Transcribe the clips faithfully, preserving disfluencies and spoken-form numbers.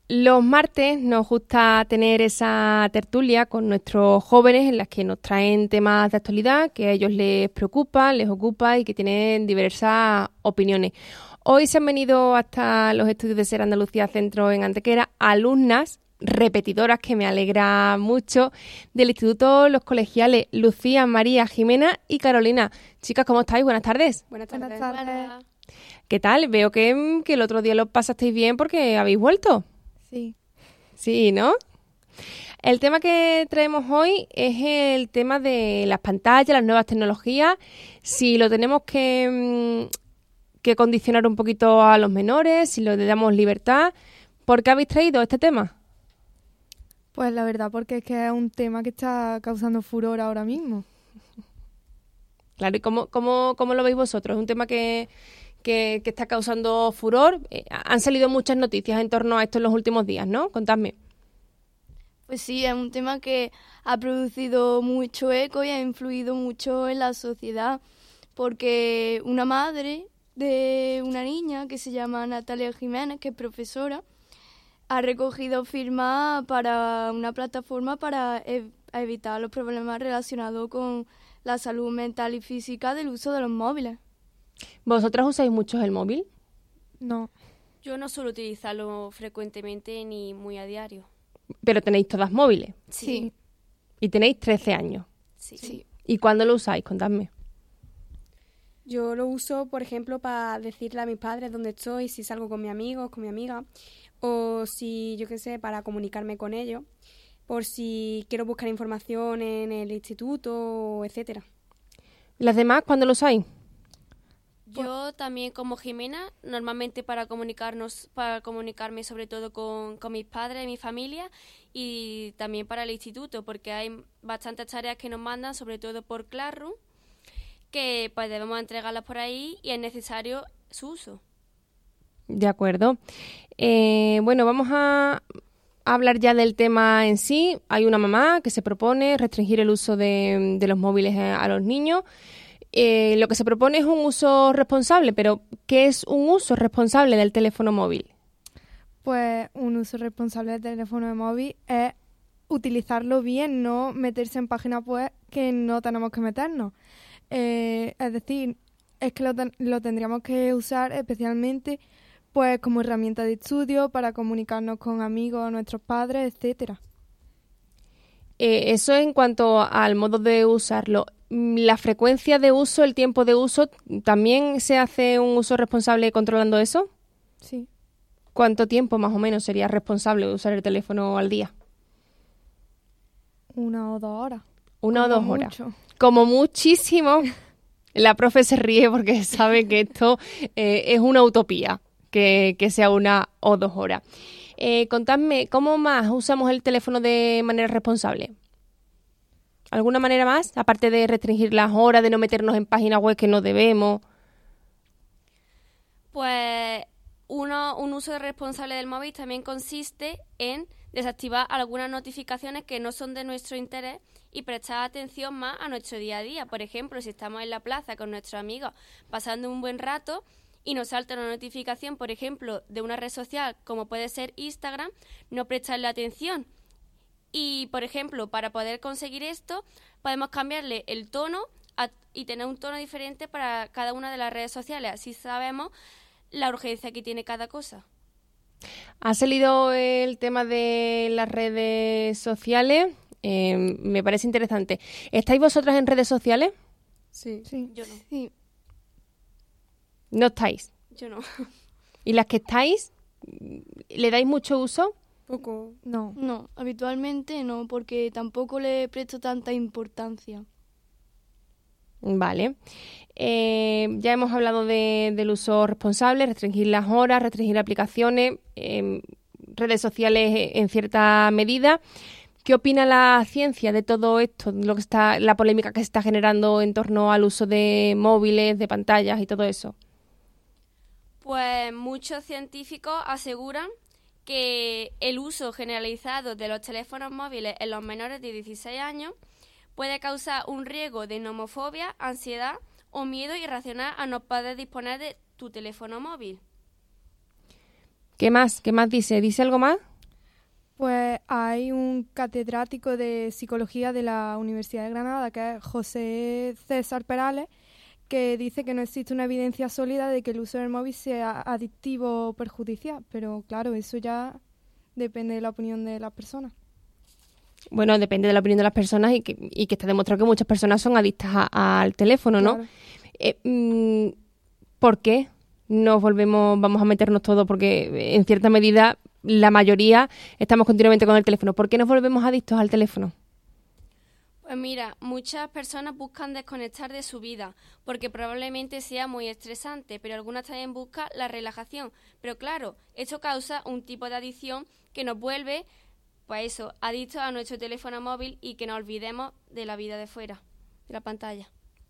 Los martes nos gusta tener esa tertulia con nuestros jóvenes en las que nos traen temas de actualidad que a ellos les preocupa, les ocupa y que tienen diversas opiniones. Hoy se han venido hasta los estudios de SER Andalucía Centro en Antequera alumnas repetidoras, que me alegra mucho, del Instituto Los Colegiales, Lucía, María, Jimena y Carolina. Chicas, ¿cómo estáis? Buenas tardes. Buenas tardes. Buenas tardes. ¿Qué tal? Veo que, que el otro día lo pasasteis bien porque habéis vuelto. Sí. Sí, ¿no? El tema que traemos hoy es el tema de las pantallas, las nuevas tecnologías, si lo tenemos que, que condicionar un poquito a los menores, si le damos libertad. ¿Por qué habéis traído este tema? Pues la verdad, porque es que es un tema que está causando furor ahora mismo. Claro, ¿y cómo, cómo, cómo lo veis vosotros? Es un tema que, que, que está causando furor. Eh, han salido muchas noticias en torno a esto en los últimos días, ¿no? Contadme. Pues sí, es un tema que ha producido mucho eco y ha influido mucho en la sociedad, porque una madre de una niña que se llama Natalia Jiménez, que es profesora, ha recogido firmas para una plataforma para ev- evitar los problemas relacionados con la salud mental y física del uso de los móviles. ¿Vosotras usáis mucho el móvil? No. Yo no suelo utilizarlo frecuentemente ni muy a diario. Pero tenéis todas móviles. Sí. Y tenéis trece años. Sí. Sí. ¿Y cuándo lo usáis? Contadme. Yo lo uso, por ejemplo, para decirle a mis padres dónde estoy, si salgo con mis amigos, con mi amiga, o si, yo qué sé, para comunicarme con ellos, por si quiero buscar información en el instituto, etcétera. ¿Las demás cuándo lo usáis? Yo también, como Jimena, normalmente para comunicarnos, para comunicarme sobre todo con, con mis padres y mi familia, y también para el instituto, porque hay bastantes tareas que nos mandan, sobre todo por Classroom, que pues debemos entregarlas por ahí y es necesario su uso. De acuerdo. Eh, bueno, vamos a hablar ya del tema en sí. Hay una mamá que se propone restringir el uso de, de los móviles a, a los niños. Eh, lo que se propone es un uso responsable, pero ¿qué es un uso responsable del teléfono móvil? Pues un uso responsable del teléfono de móvil es utilizarlo bien, no meterse en páginas web que no tenemos que meternos. Eh, es decir, es que lo, ten- lo tendríamos que usar especialmente pues como herramienta de estudio para comunicarnos con amigos, nuestros padres, etcétera. Eh, eso en cuanto al modo de usarlo. ¿La frecuencia de uso, el tiempo de uso, también se hace un uso responsable controlando eso? Sí. ¿Cuánto tiempo más o menos sería responsable de usar el teléfono al día? Una o dos horas. Una o Como dos horas. mucho. Como muchísimo. La profe se ríe porque sabe que esto eh, es una utopía, que, que sea una o dos horas. Eh, contadme, ¿cómo más usamos el teléfono de manera responsable? ¿Alguna manera más? Aparte de restringir las horas, de no meternos en páginas web que no debemos. Pues uno, un uso responsable del móvil también consiste en desactivar algunas notificaciones que no son de nuestro interés y prestar atención más a nuestro día a día. Por ejemplo, si estamos en la plaza con nuestros amigos pasando un buen rato y nos salta una notificación, por ejemplo, de una red social como puede ser Instagram, no prestarle atención. Y, por ejemplo, para poder conseguir esto, podemos cambiarle el tono a, y tener un tono diferente para cada una de las redes sociales. Así sabemos la urgencia que tiene cada cosa. Ha salido el tema de las redes sociales. Eh, me parece interesante. ¿Estáis vosotras en redes sociales? Sí. Sí. Yo no. Sí. No estáis. Yo no. ¿Y las que estáis, le dais mucho uso? Poco. No. No, habitualmente no, porque tampoco le presto tanta importancia. Vale. Eh, ya hemos hablado de, del uso responsable, restringir las horas, restringir aplicaciones, eh, redes sociales en cierta medida. ¿Qué opina la ciencia de todo esto, lo que está, la polémica que se está generando en torno al uso de móviles, de pantallas y todo eso? Pues muchos científicos aseguran que el uso generalizado de los teléfonos móviles en los menores de dieciséis años puede causar un riesgo de nomofobia, ansiedad o miedo irracional a no poder disponer de tu teléfono móvil. ¿Qué más? ¿Qué más dice? ¿Dice algo más? Pues hay un catedrático de psicología de la Universidad de Granada, que es José César Perales, que dice que no existe una evidencia sólida de que el uso del móvil sea adictivo o perjudicial, pero claro, eso ya depende de la opinión de las personas. Bueno, depende de la opinión de las personas y que, y que está demostrado que muchas personas son adictas a- al teléfono, ¿no? Claro. Eh, mm, ¿Por qué nos volvemos, vamos a meternos todos? Porque en cierta medida la mayoría estamos continuamente con el teléfono. ¿Por qué nos volvemos adictos al teléfono? Pues mira, muchas personas buscan desconectar de su vida porque probablemente sea muy estresante, pero algunas también buscan la relajación. Pero claro, esto causa un tipo de adicción que nos vuelve, pues eso, adictos a nuestro teléfono móvil y que nos olvidemos de la vida de fuera, de la pantalla.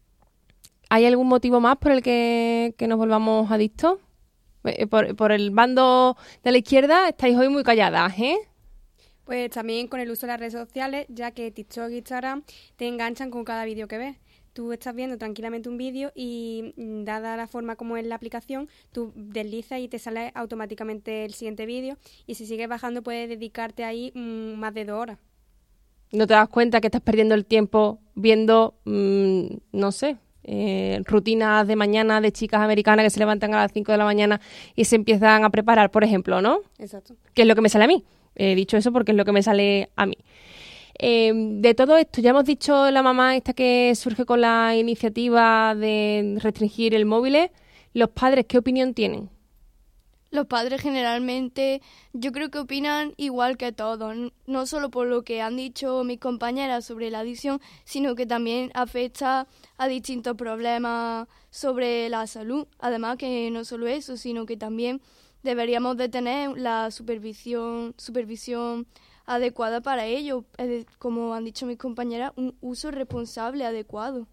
¿Hay algún motivo más por el que, que nos volvamos adictos? Eh, Por, por el bando de la izquierda estáis hoy muy calladas, ¿eh? Pues también con el uso de las redes sociales, ya que TikTok e Instagram te enganchan con cada vídeo que ves. Tú estás viendo tranquilamente un vídeo y, mm, dada la forma como es la aplicación, tú deslizas y te sale automáticamente el siguiente vídeo. Y si sigues bajando, puedes dedicarte ahí mm, más de dos horas. No te das cuenta que estás perdiendo el tiempo viendo, mmm, no sé, eh, rutinas de mañana de chicas americanas que se levantan a las cinco de la mañana y se empiezan a preparar, por ejemplo, ¿no? Exacto. Que es lo que me sale a mí. He dicho eso porque es lo que me sale a mí. Eh, de todo esto, ya hemos dicho la mamá esta que surge con la iniciativa de restringir el móvil. ¿Los padres qué opinión tienen? Los padres generalmente yo creo que opinan igual que todos, n- no solo por lo que han dicho mis compañeras sobre la adicción, sino que también afecta a distintos problemas sobre la salud. Además que no solo eso, sino que también deberíamos de tener la supervisión, supervisión adecuada para ello, es de- como han dicho mis compañeras, un uso responsable adecuado.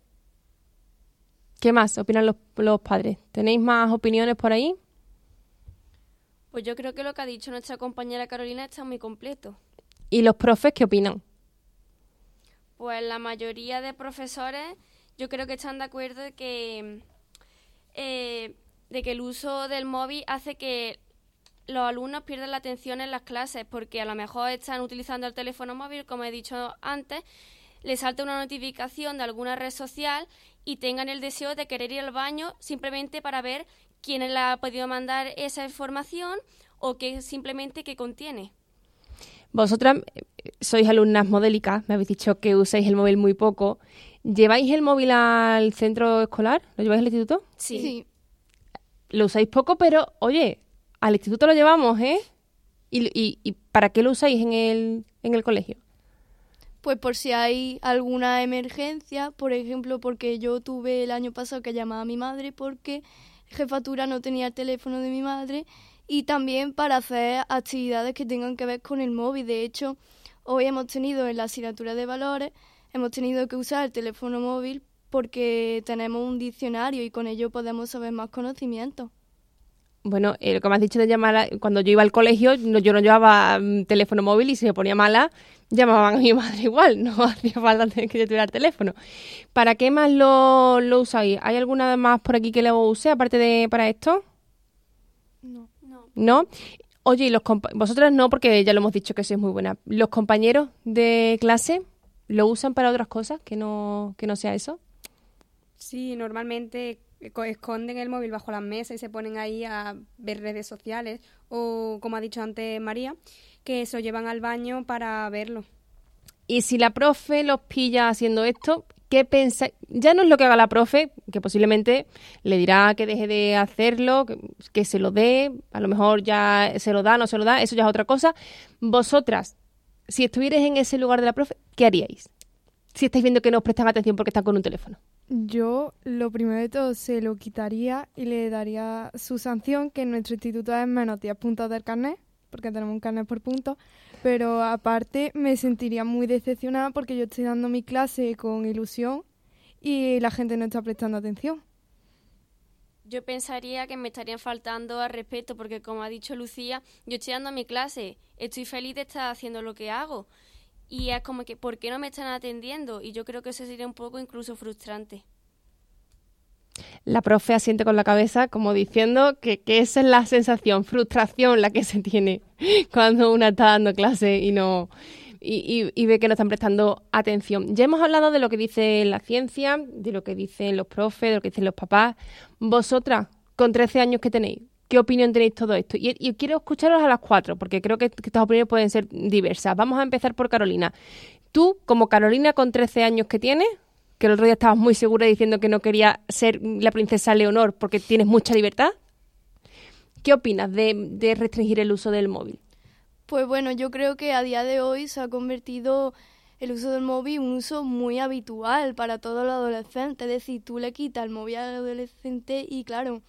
¿Qué más opinan los, los padres? ¿Tenéis más opiniones por ahí? Pues yo creo que lo que ha dicho nuestra compañera Carolina está muy completo. ¿Y los profes qué opinan? Pues la mayoría de profesores yo creo que están de acuerdo de que, eh, de que el uso del móvil hace que los alumnos pierdan la atención en las clases porque a lo mejor están utilizando el teléfono móvil, como he dicho antes, les salta una notificación de alguna red social y tengan el deseo de querer ir al baño simplemente para ver quién le ha podido mandar esa información o qué simplemente qué contiene. Vosotras eh, sois alumnas modélicas, me habéis dicho que usáis el móvil muy poco. ¿Lleváis el móvil al centro escolar? ¿Lo lleváis al instituto? Sí. Lo usáis poco, pero, oye, al instituto lo llevamos, ¿eh? ¿Y, y, y para qué lo usáis en el, en el colegio? Pues por si hay alguna emergencia, por ejemplo, porque yo tuve el año pasado que llamaba a mi madre porque jefatura no tenía el teléfono de mi madre, y también para hacer actividades que tengan que ver con el móvil. De hecho, hoy hemos tenido en la asignatura de valores, hemos tenido que usar el teléfono móvil porque tenemos un diccionario y con ello podemos saber más conocimientos. Bueno, eh, lo que me has dicho de llamar, a- cuando yo iba al colegio, no, yo no llevaba mm, teléfono móvil y si me ponía mala, llamaban a mi madre igual, no hacía falta tener que yo tuviera el teléfono. ¿Para qué más lo, lo usáis? ¿Hay alguna más por aquí que lo use, aparte de para esto? No. No. ¿No? Oye, y los compa- vosotras no, porque ya lo hemos dicho que sois muy buena. ¿Los compañeros de clase lo usan para otras cosas que no, que no sea eso? Sí, normalmente co- esconden el móvil bajo las mesas y se ponen ahí a ver redes sociales o, como ha dicho antes María, que se lo llevan al baño para verlo. Y si la profe los pilla haciendo esto, ¿qué pensáis? Ya no es lo que haga la profe, que posiblemente le dirá que deje de hacerlo, que, que se lo dé, a lo mejor ya se lo da, no se lo da, eso ya es otra cosa. Vosotras, si estuvierais en ese lugar de la profe, ¿qué haríais? Si estáis viendo que no os prestan atención porque están con un teléfono. Yo, lo primero de todo, se lo quitaría y le daría su sanción, que en nuestro instituto es menos diez puntos del carnet, porque tenemos un carnet por puntos, pero aparte me sentiría muy decepcionada porque yo estoy dando mi clase con ilusión y la gente no está prestando atención. Yo pensaría que me estarían faltando al respeto porque, como ha dicho Lucía, yo estoy dando mi clase, estoy feliz de estar haciendo lo que hago. Y es como que, ¿por qué no me están atendiendo? Y yo creo que eso sería un poco incluso frustrante. La profe asiente con la cabeza como diciendo que, que esa es la sensación, frustración la que se tiene cuando una está dando clase y no y, y, y ve que no están prestando atención. Ya hemos hablado de lo que dice la ciencia, de lo que dicen los profes, de lo que dicen los papás. Vosotras, con trece años que tenéis, ¿qué opinión tenéis todo esto? Y, y quiero escucharos a las cuatro, porque creo que, que estas opiniones pueden ser diversas. Vamos a empezar por Carolina. Tú, como Carolina con trece años que tienes, que el otro día estabas muy segura diciendo que no quería ser la princesa Leonor porque tienes mucha libertad, ¿qué opinas de, de restringir el uso del móvil? Pues bueno, yo creo que a día de hoy se ha convertido el uso del móvil en un uso muy habitual para todos los adolescentes. Es decir, tú le quitas el móvil al adolescente y claro...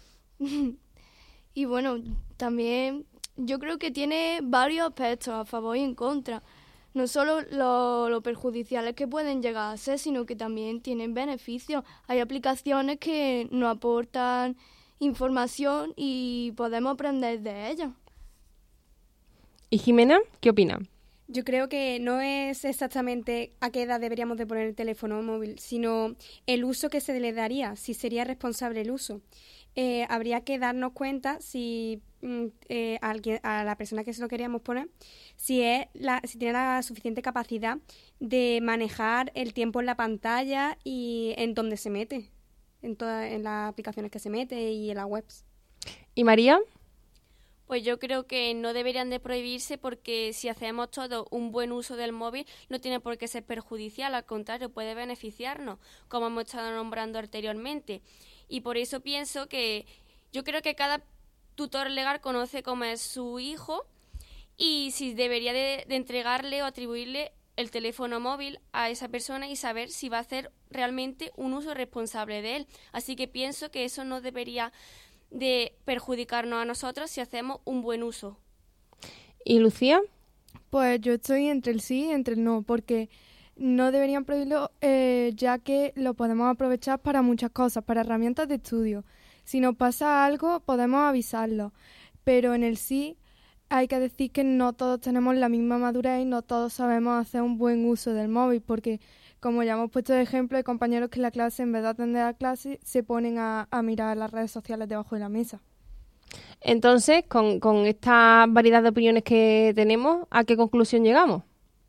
y bueno, también yo creo que tiene varios aspectos a favor y en contra. No solo lo, lo perjudiciales que pueden llegar a ser, sino que también tienen beneficios. Hay aplicaciones que nos aportan información y podemos aprender de ellas. ¿Y Jimena, qué opina? Yo creo que no es exactamente a qué edad deberíamos de poner el teléfono móvil, sino el uso que se le daría, si sería responsable el uso. Eh, habría que darnos cuenta si eh, a, alguien, a la persona que se lo queríamos poner, si, es la, si tiene la suficiente capacidad de manejar el tiempo en la pantalla y en dónde se mete, en todas en las aplicaciones que se mete y en las webs. ¿Y María? Pues yo creo que no deberían de prohibirse porque si hacemos todo un buen uso del móvil no tiene por qué ser perjudicial, al contrario, puede beneficiarnos, como hemos estado nombrando anteriormente. Y por eso pienso que yo creo que cada tutor legal conoce cómo es su hijo y si debería de, de entregarle o atribuirle el teléfono móvil a esa persona y saber si va a hacer realmente un uso responsable de él. Así que pienso que eso no debería de perjudicarnos a nosotros si hacemos un buen uso. ¿Y Lucía? Pues yo estoy entre el sí y entre el no, porque no deberían prohibirlo eh, ya que lo podemos aprovechar para muchas cosas, para herramientas de estudio. Si nos pasa algo, podemos avisarlo, pero en el sí hay que decir que no todos tenemos la misma madurez y no todos sabemos hacer un buen uso del móvil, porque como ya hemos puesto de ejemplo, hay compañeros que en la clase, en vez de atender a clase, se ponen a, a mirar las redes sociales debajo de la mesa. Entonces, con, con esta variedad de opiniones que tenemos, ¿a qué conclusión llegamos?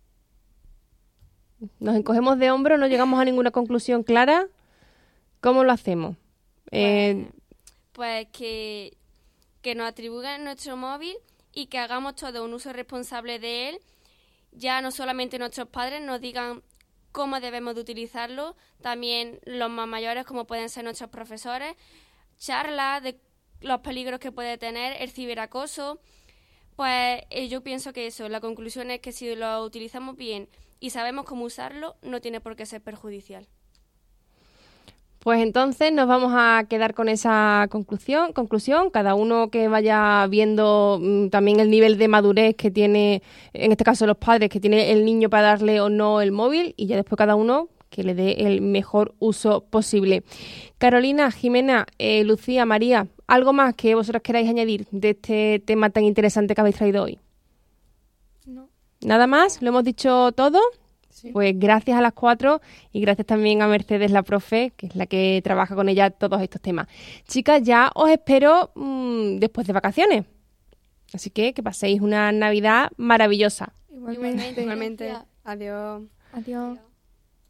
¿Nos encogemos de hombros? ¿No llegamos a ninguna conclusión clara? ¿Cómo lo hacemos? Eh... Pues, pues que, que nos atribuyan nuestro móvil y que hagamos todo un uso responsable de él. Ya no solamente nuestros padres nos digan cómo debemos de utilizarlo, también los más mayores, como pueden ser nuestros profesores, charlas de los peligros que puede tener el ciberacoso. Pues eh, yo pienso que eso, la conclusión es que si lo utilizamos bien y sabemos cómo usarlo, no tiene por qué ser perjudicial. Pues entonces nos vamos a quedar con esa conclusión, conclusión, cada uno que vaya viendo mmm, también el nivel de madurez que tiene, en este caso los padres, que tiene el niño para darle o no el móvil, y ya después cada uno que le dé el mejor uso posible. Carolina, Jimena, eh, Lucía, María, ¿algo más que vosotras queráis añadir de este tema tan interesante que habéis traído hoy? No. ¿Nada más? ¿Lo hemos dicho todo? Sí. Pues gracias a las cuatro y gracias también a Mercedes, la profe, que es la que trabaja con ella todos estos temas. Chicas, ya os espero mmm, después de vacaciones. Así que que paséis una Navidad maravillosa. Igualmente. Igualmente. Adiós. Adiós.